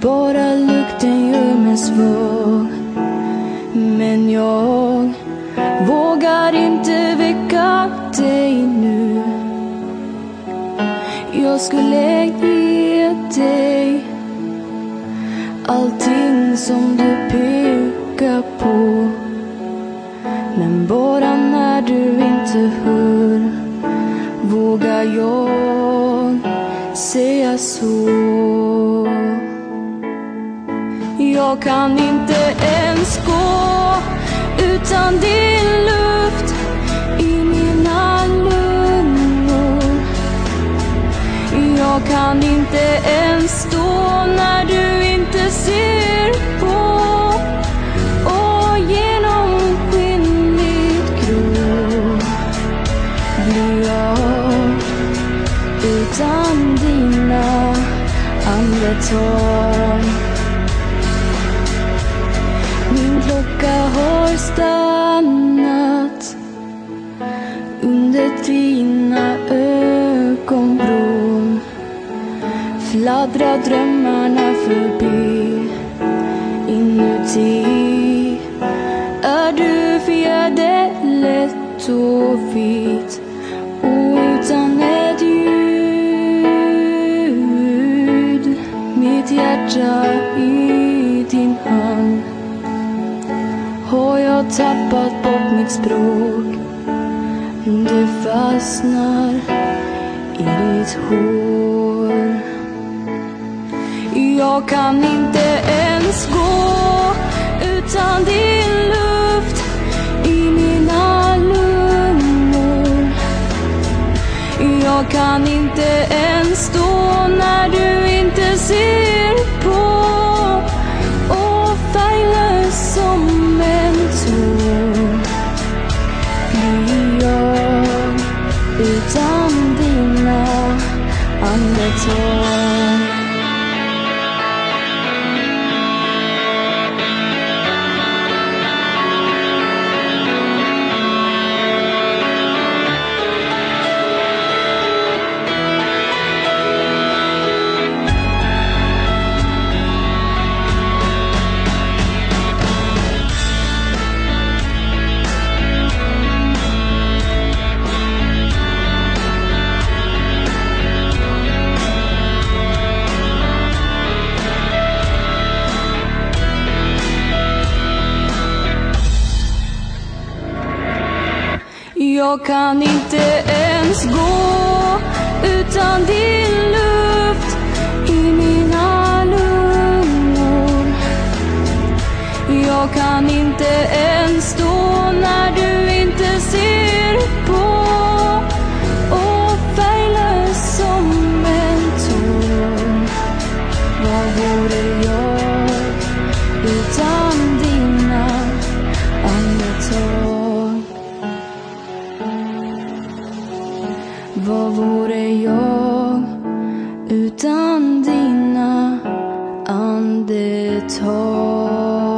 Bara lukten gör mig svag. Men jag vågar inte väcka dig nu. Jag skulle ge dig allting som du pekar på. Men bara när du inte hör vågar jag säga så. Jag kan inte ens gå utan din luft i mina lungor. Jag kan inte ens stå när du inte ser på. Och genomskinligt grå blir jag utan dina andetag. Min klocka har stannat under dina ögonbryn. Fladdrar drömmarna förbi. Inuti är du fjäderlätt och vit. Och utan ett ljud, mitt hjärta i din hand. Har jag tappat bort mitt språk? Det fastnar i ditt hår. Jag kan inte ens gå utan din luft i mina lungor. Jag kan inte ens stå när du inte ser på. Och färglös som en tår blir jag utan dina andetag. Jag kan inte ens gå utan din luft i mina lungor. Jag kan inte ens stå när du inte ser på. Och färglös som en tår. Vad vore jag utan dina andetag? Vad vore jag utan dina andetag?